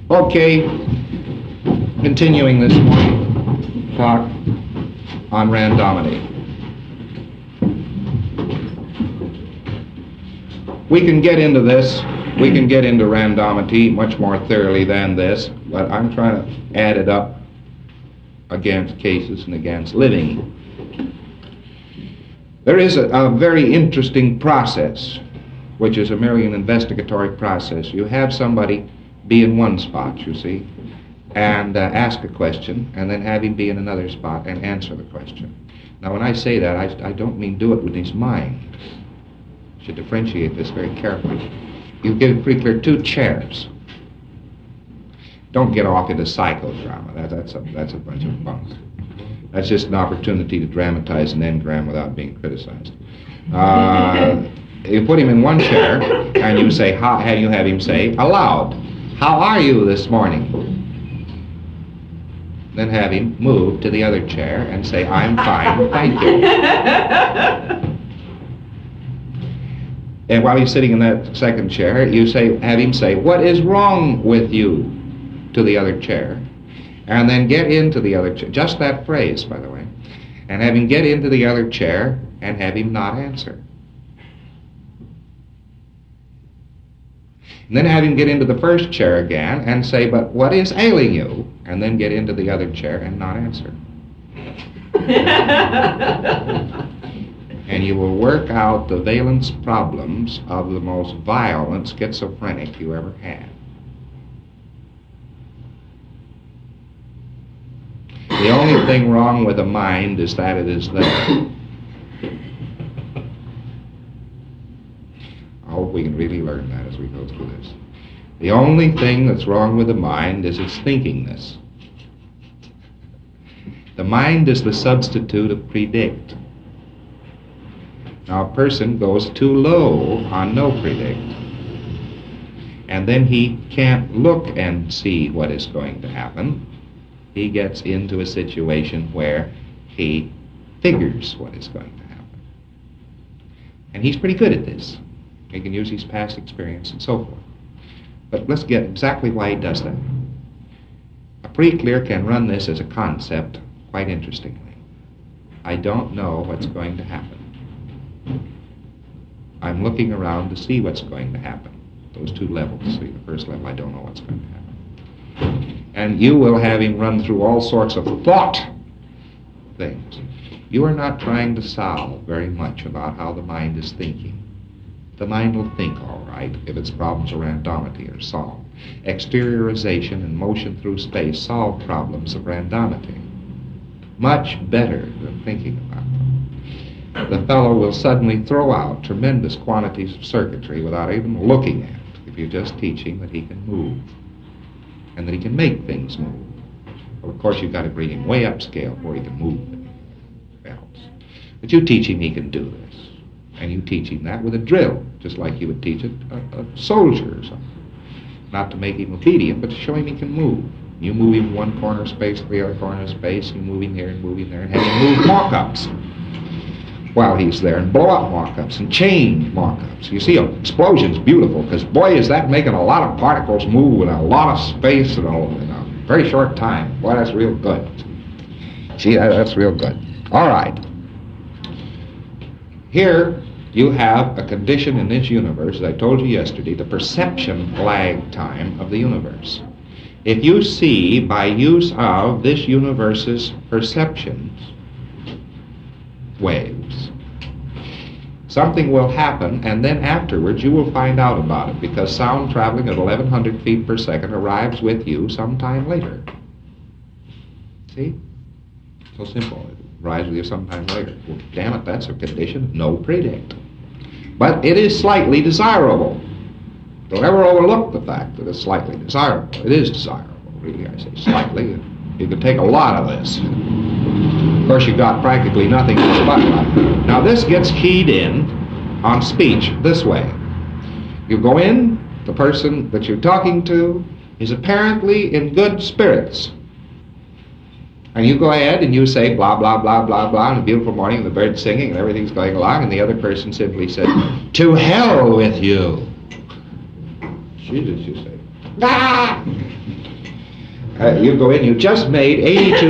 Okay, continuing this morning talk on randomity. We can get into this, we can get into randomity much more thoroughly than this, but I'm trying to add it up against cases and against living. There is a very interesting process, which is merely an investigatory process. You have somebody be in one spot, you see, and ask a question, and then have him be in another spot and answer the question. Now, when I say that, I don't mean do it with his mind. You should differentiate this very carefully. You give pretty clear 2 chairs. Don't get off into psychodrama. That's a bunch of bunk. That's just an opportunity to dramatize an engram without being criticized. You put him in one chair, and you say, you have him say aloud, "How are you this morning?" Then have him move to the other chair and say, "I'm fine, thank you." And while he's sitting in that second chair, have him say, "What is wrong with you?" to the other chair. And then get into the other chair, just that phrase, by the way, and have him get into the other chair and have him not answer. And then have him get into the first chair again and say, "But what is ailing you?" and then get into the other chair and not answer. And you will work out the valence problems of the most violent schizophrenic you ever had. The only thing wrong with the mind is that it is there. I hope we can really learn that as we go through this. The only thing that's wrong with the mind is its thinkingness. The mind is the substitute of predict. Now, a person goes too low on no predict, and then he can't look and see what is going to happen. He gets into a situation where he figures what is going to happen. And he's pretty good at this. He can use his past experience and so forth. But let's get exactly why he does that. A pre-clear can run this as a concept quite interestingly. I don't know what's going to happen. I'm looking around to see what's going to happen. Those 2 levels. See, the first level, I don't know what's going to happen. And you will have him run through all sorts of thought things. You are not trying to solve very much about how the mind is thinking. The mind will think all right if its problems of randomity are solved. Exteriorization and motion through space solve problems of randomity much better than thinking about them. The fellow will suddenly throw out tremendous quantities of circuitry without even looking at it if you just teach him that he can move and that he can make things move. Well, of course, you've got to bring him way upscale before he can move else. But you teach him he can do this. And you teach him that with a drill, just like you would teach a soldier or something. Not to make him obedient, but to show him he can move. You move him one corner of space to the other corner of space, you move him here and move him there, and have him move mock-ups while he's there, and blow up mock-ups, and change mock-ups. You see, an explosion's beautiful, because boy, is that making a lot of particles move in a lot of space in a very short time. Boy, that's real good. See, that's real good. All right. Here you have a condition in this universe, as I told you yesterday, the perception lag time of the universe. If you see, by use of this universe's perceptions waves, something will happen, and then afterwards you will find out about it, because sound traveling at 1,100 feet per second arrives with you sometime later. See? So simple. It arrives with you sometime later. Well, damn it, that's a condition of no predict. But it is slightly desirable. Don't ever overlook the fact that it's slightly desirable. It is desirable, really, I say slightly. You could take a lot of this. Of course, you've got practically nothing in the spotlight. Now, this gets keyed in on speech this way. You go in, the person that you're talking to is apparently in good spirits. And you go ahead and you say blah, blah, blah, blah, blah, and a beautiful morning, and the bird's singing, and everything's going along, and the other person simply says, "To hell with you." Jesus, you say. Ah! You go in, you just made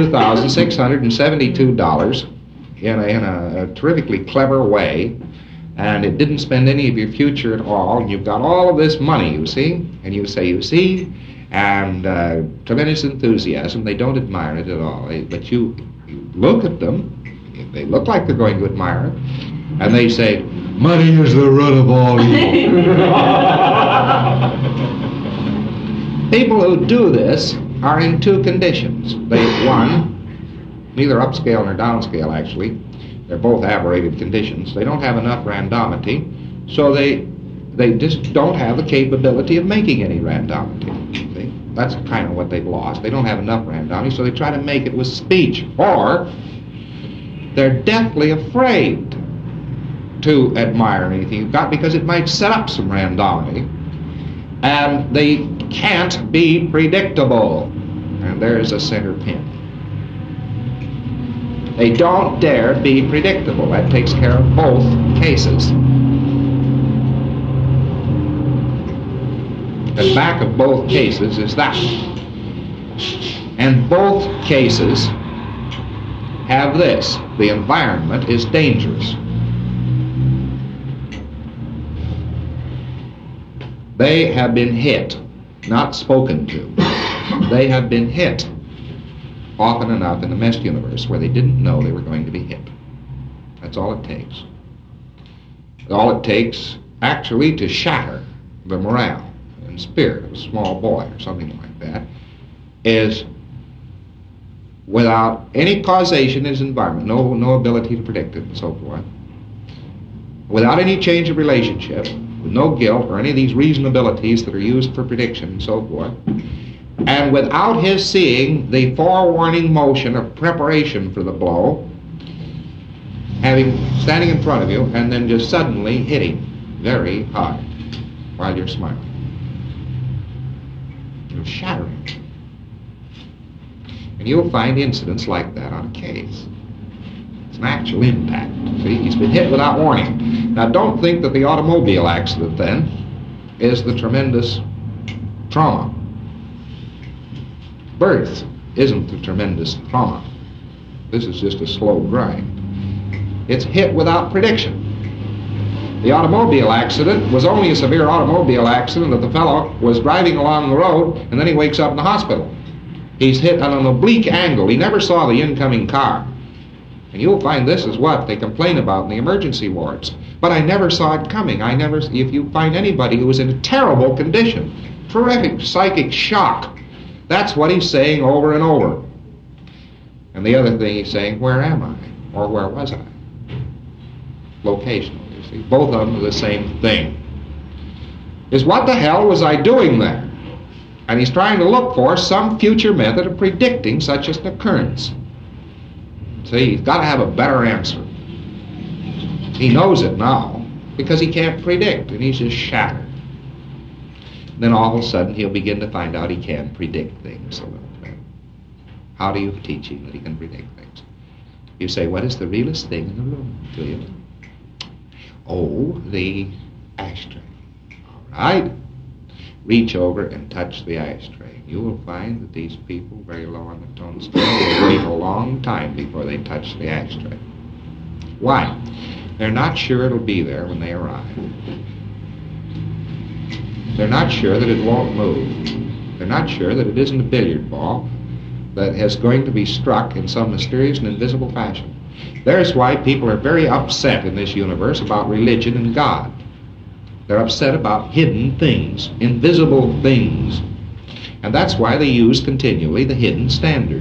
$82,672 in a terrifically clever way, and it didn't spend any of your future at all, and you've got all of this money, you see, and you say, you see, and tremendous enthusiasm. They don't admire it at all. But you look at them, they look like they're going to admire it, and they say, money is the root of all evil. People who do this are in two conditions. One, neither upscale nor downscale actually, they're both aberrated conditions. They don't have enough randomity, so they just don't have the capability of making any randomity. See? That's kind of what they've lost. They don't have enough randomity, so they try to make it with speech. Or they're deathly afraid to admire anything you've got because it might set up some randomity, and they can't be predictable. And there's a center pin. They don't dare be predictable. That takes care of both cases. The back of both cases is that. And both cases have this. The environment is dangerous. They have been hit, not spoken to. They have been hit often enough in the messed universe where they didn't know they were going to be hit. That's all it takes. All it takes, actually, to shatter the morale and spirit of a small boy or something like that, is without any causation in his environment, no ability to predict it and so forth, without any change of relationship, with no guilt or any of these reasonabilities that are used for prediction and so forth, and without his seeing the forewarning motion of preparation for the blow, standing in front of you and then just suddenly hitting very hard while you're smiling. You're shattering. And you'll find incidents like that on a case. It's an actual impact. See, he's been hit without warning. Now, don't think that the automobile accident, then, is the tremendous trauma. Birth isn't the tremendous trauma. This is just a slow grind. It's hit without prediction. The automobile accident was only a severe automobile accident that the fellow was driving along the road and then he wakes up in the hospital. He's hit on an oblique angle. He never saw the incoming car. And you'll find this is what they complain about in the emergency wards. But I never saw it coming. If you find anybody who was in a terrible condition, terrific psychic shock, that's what he's saying over and over. And the other thing he's saying, where am I? Or where was I? Locational, you see. Both of them are the same thing. Is what the hell was I doing there? And he's trying to look for some future method of predicting such an occurrence. See, he's got to have a better answer. He knows it now because he can't predict, and he's just shattered. Then all of a sudden he'll begin to find out he can predict things a little bit. How do you teach him that he can predict things? You say, what is the realest thing in the room to you? Oh, the ashtray. All right. Reach over and touch the ashtray. You will find that these people, very low on the tone scale, will wait a long time before they touch the ashtray. Why? They're not sure it'll be there when they arrive. They're not sure that it won't move. They're not sure that it isn't a billiard ball that is going to be struck in some mysterious and invisible fashion. There's why people are very upset in this universe about religion and God. They're upset about hidden things, invisible things. And that's why they use continually the hidden standard.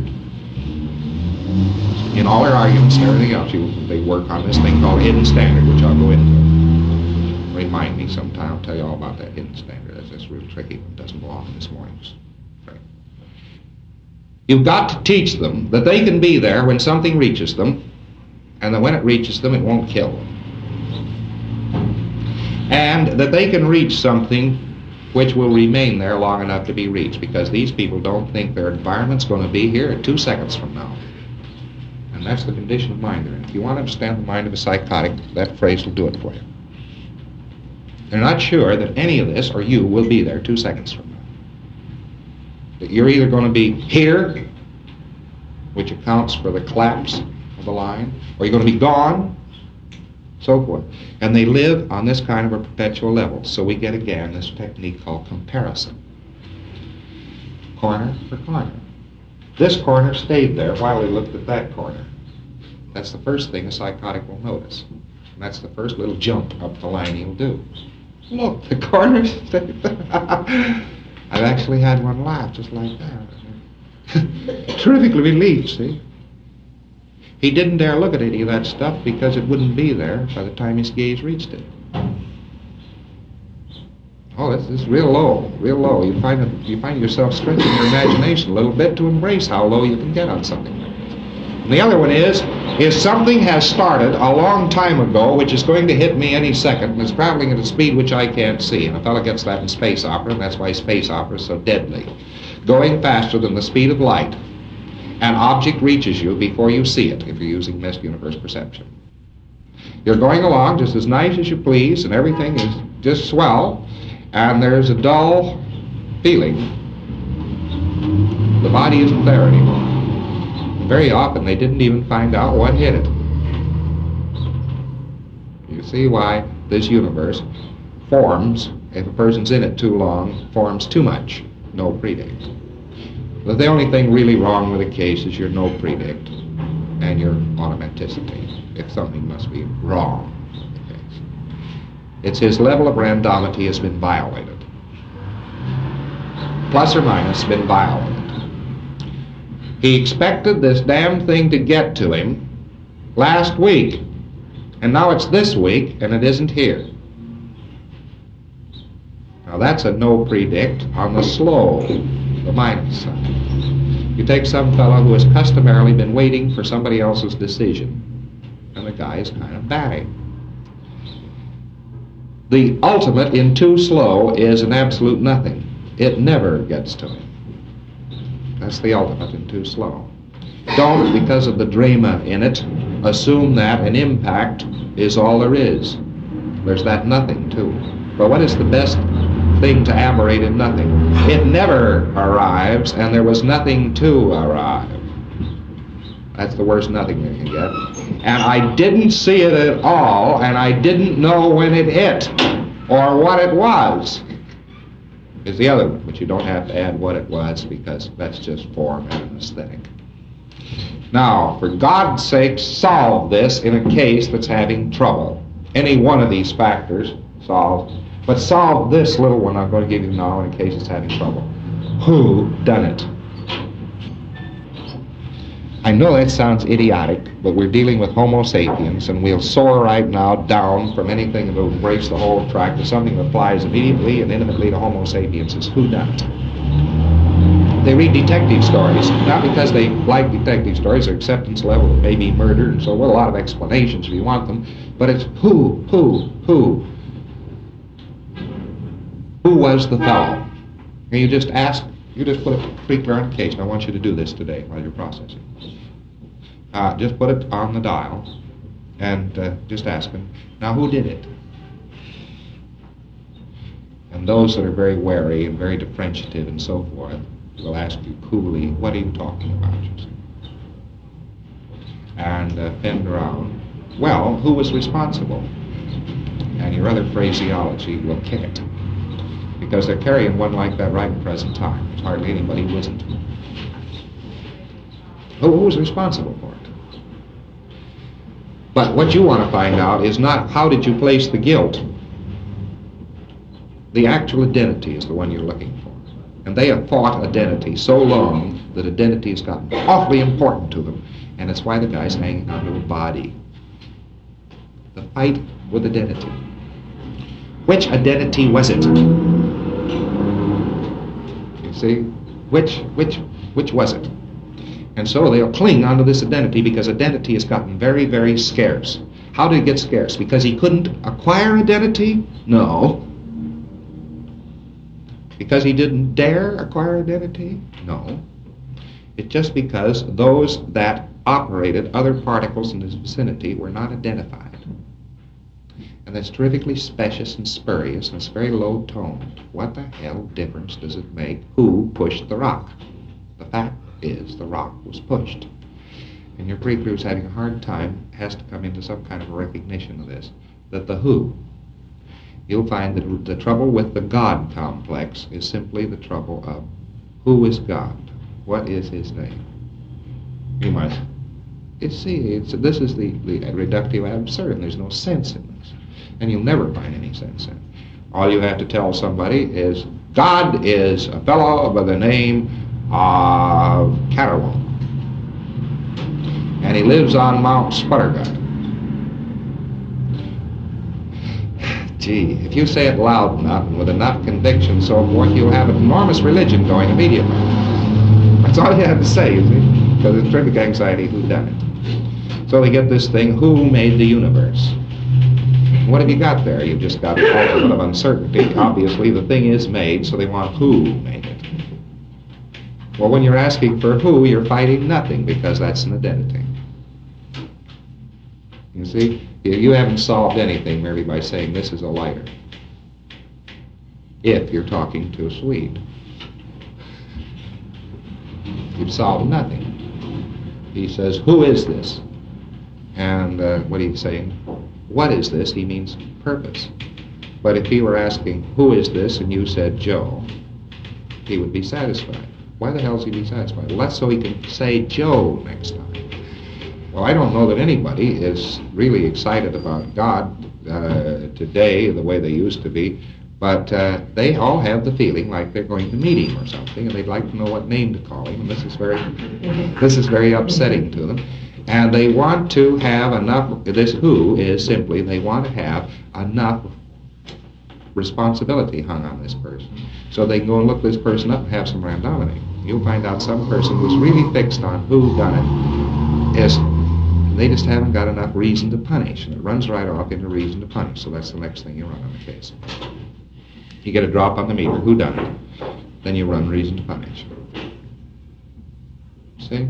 In all their arguments and everything else, they work on this thing called hidden standard, which I'll go into. Remind me sometime. I'll tell you all about that hidden standard. That's real tricky. It doesn't belong in this morning's. Right. You've got to teach them that they can be there when something reaches them, and that when it reaches them, it won't kill them. And that they can reach something which will remain there long enough to be reached, because these people don't think their environment's going to be here 2 seconds from now. And that's the condition of mind they're in. If you want to understand the mind of a psychotic, that phrase will do it for you. They're not sure that any of this or you will be there 2 seconds from now. that you're either going to be here, which accounts for the collapse of the line, or you're going to be gone, so forth. And they live on this kind of a perpetual level. So we get again this technique called comparison. Corner for corner. This corner stayed there while we looked at that corner. That's the first thing a psychotic will notice. And that's the first little jump up the line he'll do. Look, the corners stayed there. I've actually had one laugh just like that. Terrifically relieved, see? He didn't dare look at any of that stuff because it wouldn't be there by the time his gaze reached it. Oh, it's real low, real low. You find yourself stretching your imagination a little bit to embrace how low you can get on something like this. And the other one is something has started a long time ago, which is going to hit me any second, and it's traveling at a speed which I can't see. And a fellow gets that in space opera, and that's why space opera is so deadly. Going faster than the speed of light. An object reaches you before you see it, if you're using missed universe perception. You're going along just as nice as you please, and everything is just swell, and there's a dull feeling. The body isn't there anymore. Very often they didn't even find out what hit it. You see why this universe forms, if a person's in it too long, forms too much. No predict. But the only thing really wrong with the case is your no predict and your automaticity, if something must be wrong with the case. It's his level of randomity has been violated. Plus or minus been violated. He expected this damn thing to get to him last week, and now it's this week and it isn't here. Now that's a no predict on the slow, the minus side. You take some fellow who has customarily been waiting for somebody else's decision, and the guy is kind of batty. The ultimate in too slow is an absolute nothing. It never gets to him. That's the ultimate in too slow. Don't, because of the drama in it, assume that an impact is all there is. There's that nothing too. But what is the best thing to aberrate in nothing? It never arrives, and there was nothing to arrive. That's the worst nothing you can get. And I didn't see it at all, and I didn't know when it hit, or what it was. Is the other one, but you don't have to add what it was, because that's just form and an aesthetic. Now, for God's sake, solve this in a case that's having trouble. Any one of these factors solved. But solve this little one I'm going to give you now in case it's having trouble. Who done it? I know that sounds idiotic, but we're dealing with Homo sapiens, and we'll soar right now down from anything that will embrace the whole track to something that applies immediately and intimately to Homo sapiens. Is who done it? They read detective stories, not because they like detective stories, their acceptance level may be murder, and so well, a lot of explanations if you want them, but it's who? Who was the fellow? And you just ask, you just put a pre-clarification. I want you to do this today while you're processing. Just put it on the dial and just ask them, now who did it? And those that are very wary and very differentiative and so forth will ask you coolly, what are you talking about? You see? And bend around, well, who was responsible? And your other phraseology will kick it. Because they're carrying one like that right in present time. There's hardly anybody who isn't. Who was responsible for it? But what you want to find out is not how did you place the guilt. The actual identity is the one you're looking for. And they have fought identity so long that identity has gotten awfully important to them. And it's why the guy's hanging onto a body. The fight with identity. Which identity was it? You see? Which was it? And so they'll cling onto this identity because identity has gotten very, very scarce. How did it get scarce? Because he couldn't acquire identity? No. Because he didn't dare acquire identity? No. It's just because those that operated other particles in his vicinity were not identified. And that's terrifically specious and spurious, and it's very low-toned. What the hell difference does it make who pushed the rock? The fact is the rock was pushed. And your pre-clear who's having a hard time has to come into some kind of a recognition of this, that the who. You'll find that the trouble with the God complex is simply the trouble of who is God? What is his name? You might... this is the reductive ad absurdum. There's no sense in this. And you'll never find any sense in it. All you have to tell somebody is, God is a fellow by the name of Catterwall. And he lives on Mount Sputtergut. Gee, if you say it loud enough and with enough conviction and so forth, you'll have an enormous religion going immediately. That's all you have to say, you see, because it's terrific anxiety whodunit. So we get this thing, who made the universe? What have you got there? You've just got a ultimate of uncertainty. Obviously, the thing is made, so they want who made it. Well, when you're asking for who, you're fighting nothing, because that's an identity. You see, you haven't solved anything merely by saying this is a lighter. If you're talking to a Swede, you've solved nothing. He says, who is this? And what he's saying, what is this? He means purpose. But if he were asking, who is this? And you said Joe, he would be satisfied. Why the hell is he be satisfied? Well, that's so he can say Joe next time. Well, I don't know that anybody is really excited about God today the way they used to be, but they all have the feeling like they're going to meet him or something, and they'd like to know what name to call him, and this is very upsetting to them. And they want to have enough, this who is simply, they want to have enough responsibility hung on this person. So they can go and look this person up and have some randomity. You'll find out some person who's really fixed on who done it is, they just haven't got enough reason to punish. And it runs right off into reason to punish. So that's the next thing you run on the case. You get a drop on the meter, who done it? Then you run reason to punish. See?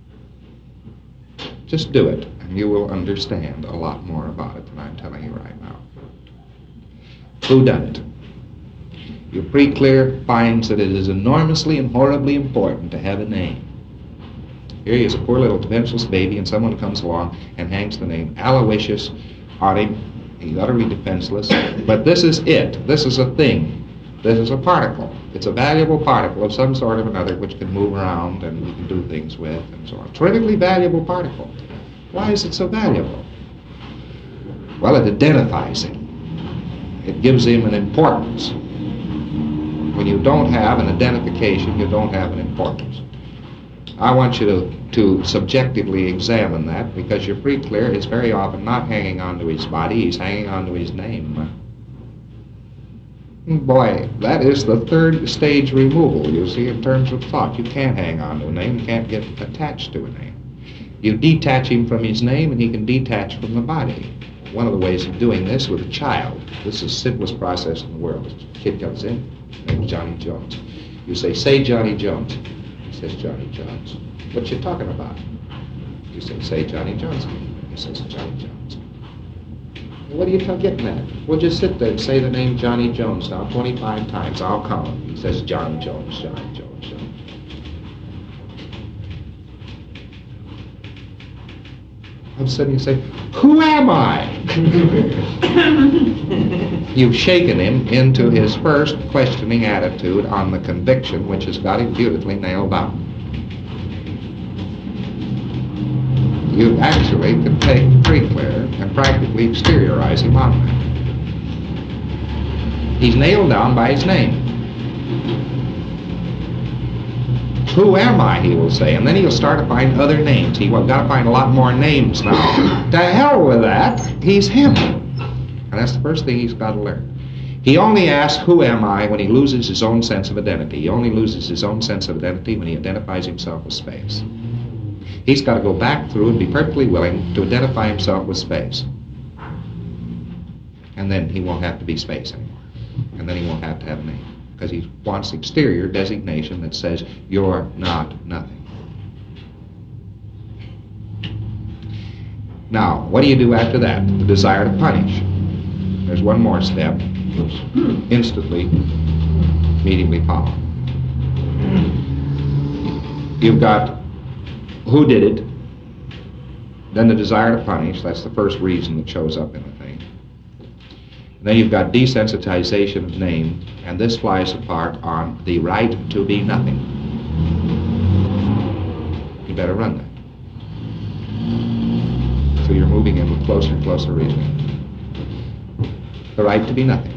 Just do it, and you will understand a lot more about it than I'm telling you right now. Who done it? Your pre-clear finds that it is enormously and horribly important to have a name. Here he is, a poor little defenseless baby, and someone comes along and hangs the name Aloysius on him. He's utterly defenseless. But this is it. This is a thing. This is a particle. It's a valuable particle of some sort or another which can move around and we can do things with and so on. Terrifically valuable particle. Why is it so valuable? Well, it identifies him. It gives him an importance. When you don't have an identification, you don't have an importance. I want you to subjectively examine that, because your pre-clear is very often not hanging on to his body, he's hanging on to his name. Boy, that is the third stage removal, you see, in terms of thought. You can't hang on to a name, you can't get attached to a name. You detach him from his name and he can detach from the body. One of the ways of doing this with a child, this is the simplest process in the world. A kid comes in, name's Johnny Jones. You say Johnny Jones. He says, Johnny Jones. What you talking about? You say Johnny Jones. He says, Johnny Jones. What are you getting at? Well, just sit there and say the name Johnny Jones now 25 times. I'll count him. He says, Johnny Jones, Johnny Jones, Johnny Jones. All of a sudden you say, who am I? You've shaken him into his first questioning attitude on the conviction which has got him beautifully nailed down. You actually can take pre-clear and practically exteriorize him on that. He's nailed down by his name. Who am I, he will say, and then he'll start to find other names. He's got to find a lot more names now. To hell with that, he's him. And that's the first thing he's got to learn. He only asks, who am I, when he loses his own sense of identity. He only loses his own sense of identity when he identifies himself with space. He's got to go back through and be perfectly willing to identify himself with space. And then he won't have to be space anymore. And then he won't have to have a name. Because he wants exterior designation that says, you're not nothing. Now, what do you do after that? The desire to punish. There's one more step, which immediately follows. You've got who did it, then the desire to punish, that's the first reason that shows up in the thing. And then you've got desensitization of name, and this flies apart on the right to be nothing. You better run that. So you're moving in with closer and closer reasoning. The right to be nothing.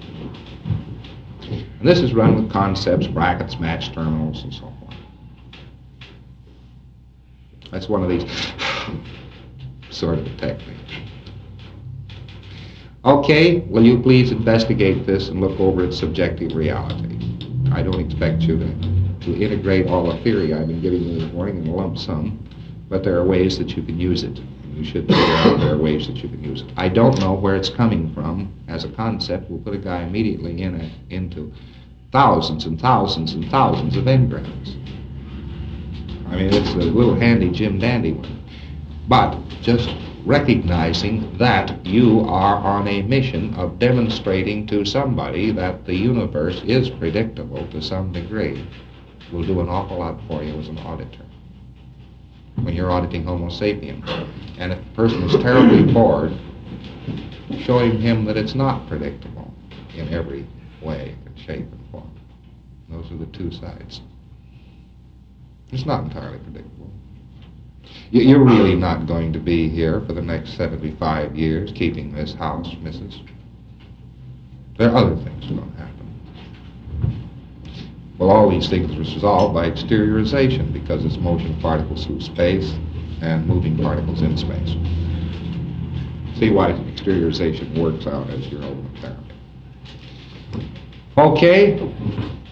And this is run with concepts, brackets, match terminals, and so forth. That's one of these sort of techniques. Okay, will you please investigate this and look over its subjective reality? I don't expect you to integrate all the theory I've been giving you this morning in a lump sum, but there are ways that you can use it. And you should figure out there are ways that you can use it. I don't know where it's coming from as a concept. We'll put a guy immediately into thousands and thousands and thousands of engrams. I mean, it's a little handy Jim Dandy one. But just recognizing that you are on a mission of demonstrating to somebody that the universe is predictable to some degree will do an awful lot for you as an auditor. When you're auditing Homo sapiens, and if a person is terribly bored, showing him that it's not predictable in every way and shape and form. Those are the two sides. It's not entirely predictable. You're really not going to be here for the next 75 years keeping this house, Mrs. There are other things going to happen. Well, all these things are resolved by exteriorization because it's motion particles through space and moving particles in space. See why exteriorization works out as your ultimate therapy. Okay.